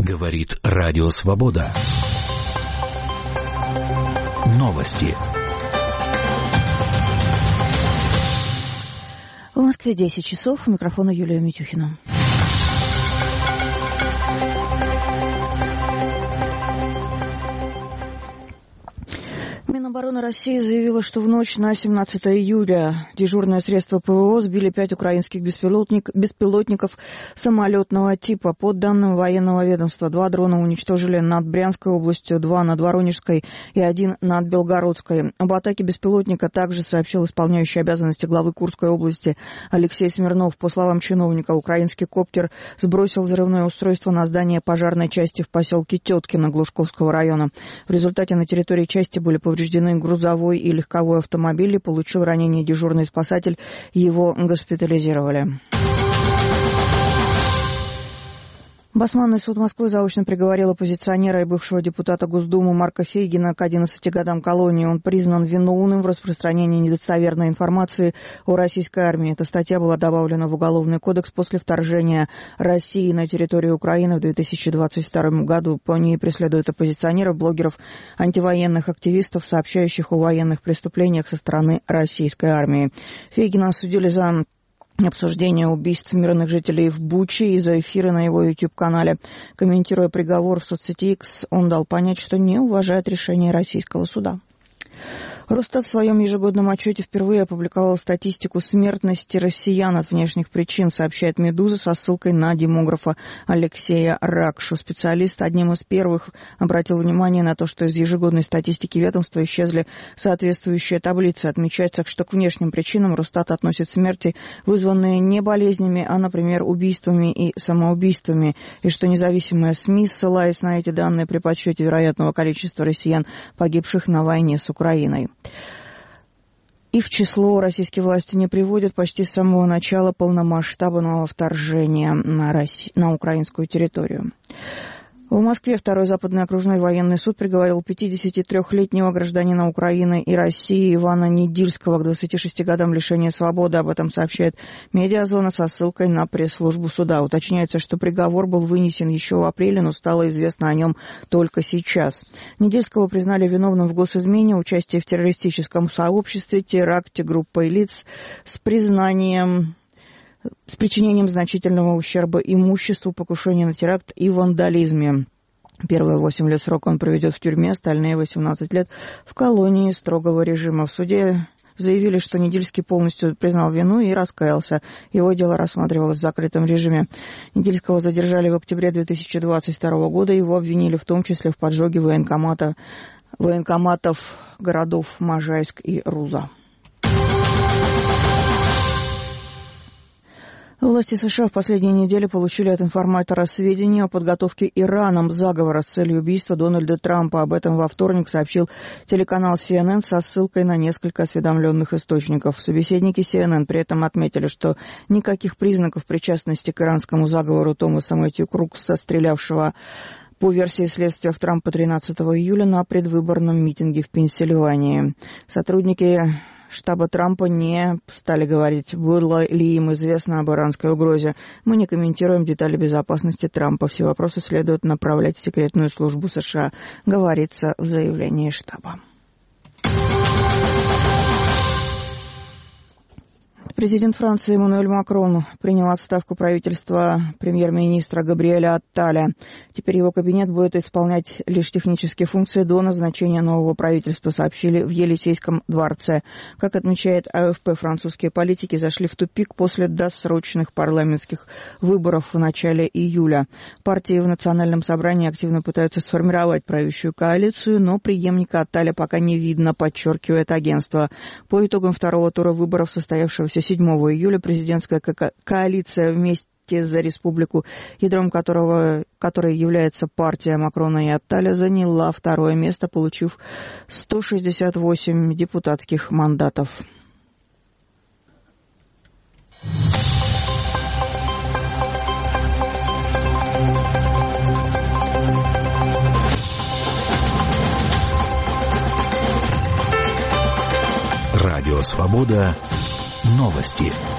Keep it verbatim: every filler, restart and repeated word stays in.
Говорит Радио Свобода. Новости. В Москве десять часов. У микрофона Юлия Митюхина. Минобороны России заявила, что в ночь на семнадцатое июля дежурное средство ПВО сбили пять украинских беспилотник, беспилотников самолетного типа. По данным военного ведомства, два дрона уничтожили над Брянской областью, два над Воронежской и один над Белгородской. Об атаке беспилотника также сообщил исполняющий обязанности главы Курской области Алексей Смирнов. По словам чиновника, украинский коптер сбросил взрывное устройство на здание пожарной части в поселке Теткино Глушковского района. В результате на территории части были повреждены грузовой и легковой автомобили, получил ранение дежурный спасатель, его госпитализировали. Басманный суд Москвы заочно приговорил оппозиционера и бывшего депутата Госдумы Марка Фейгина к одиннадцати годам колонии. Он признан виновным в распространении недостоверной информации о российской армии. Эта статья была добавлена в Уголовный кодекс после вторжения России на территорию Украины в две тысячи двадцать втором году. По ней преследуют оппозиционеров, блогеров, антивоенных активистов, сообщающих о военных преступлениях со стороны российской армии. Фейгина осудили за обсуждение убийств мирных жителей в Буче из-за эфира на его YouTube-канале. Комментируя приговор в соцсети X, он дал понять, что не уважает решение российского суда. Росстат в своем ежегодном отчете впервые опубликовал статистику смертности россиян от внешних причин, сообщает «Медуза» со ссылкой на демографа Алексея Ракшу. Специалист одним из первых обратил внимание на то, что из ежегодной статистики ведомства исчезли соответствующие таблицы. Отмечается, что к внешним причинам Росстат относит смерти, вызванные не болезнями, а, например, убийствами и самоубийствами, и что независимые СМИ, ссылаясь на эти данные при подсчете вероятного количества россиян, погибших на войне с Украиной. Их число российские власти не приводят почти с самого начала полномасштабного вторжения на, Россию, на украинскую территорию. В Москве второй западный окружной военный суд приговорил пятидесятитрёхлетнего гражданина Украины и России Ивана Недильского к двадцати шести годам лишения свободы. Об этом сообщает «Медиазона» со ссылкой на пресс-службу суда. Уточняется, что приговор был вынесен еще в апреле, но стало известно о нем только сейчас. Недильского признали виновным в госизмене, участии в террористическом сообществе, теракте группой лиц с признанием... с причинением значительного ущерба имуществу, покушении на теракт и вандализме. Первые восемь лет срока он проведет в тюрьме, остальные восемнадцать лет в колонии строгого режима. В суде заявили, что Недильский полностью признал вину и раскаялся. Его дело рассматривалось в закрытом режиме. Недильского задержали в октябре две тысячи двадцать второго года. Его обвинили в том числе в поджоге военкомата, военкоматов городов Можайск и Руза. Власти США в последние недели получили от информатора сведения о подготовке Ираном заговора с целью убийства Дональда Трампа. Об этом во вторник сообщил телеканал си эн эн со ссылкой на несколько осведомленных источников. Собеседники си эн эн при этом отметили, что никаких признаков причастности к иранскому заговору Томаса Мэтью Крукса, стрелявшего по версии следствия в Трампа тринадцатого июля на предвыборном митинге в Пенсильвании. Сотрудники штаба Трампа не стали говорить, было ли им известно об иранской угрозе. Мы не комментируем детали безопасности Трампа. Все вопросы следует направлять в секретную службу США, говорится в заявлении штаба. Президент Франции Эммануэль Макрон принял отставку правительства премьер-министра Габриэля Атталя. Теперь его кабинет будет исполнять лишь технические функции до назначения нового правительства, сообщили в Елисейском дворце. Как отмечает а эф пэ, французские политики зашли в тупик после досрочных парламентских выборов в начале июля. Партии в национальном собрании активно пытаются сформировать правящую коалицию, но преемника Атталя пока не видно, подчеркивает агентство. По итогам второго тура выборов, состоявшегося седьмого июля, президентская ко- коалиция «Вместе за республику», ядром которого, которой является партия Макрона и Атталя, заняла второе место, получив сто шестьдесят восемь депутатских мандатов. Радио «Свобода». Новости.